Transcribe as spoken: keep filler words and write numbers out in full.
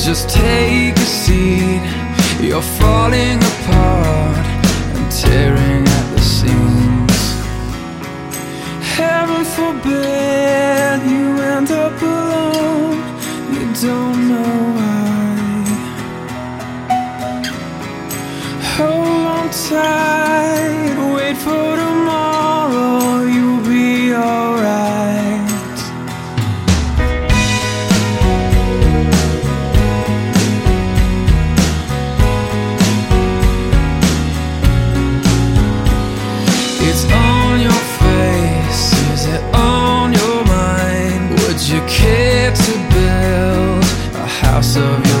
just take a seat. You're falling apart and tearing at the seams. Heaven forbid you end up alone. You don't know why. Hold on tight, wait for tomorrow. You'll be alright. It's on your face, is it on your mind? Would you care to build a house of your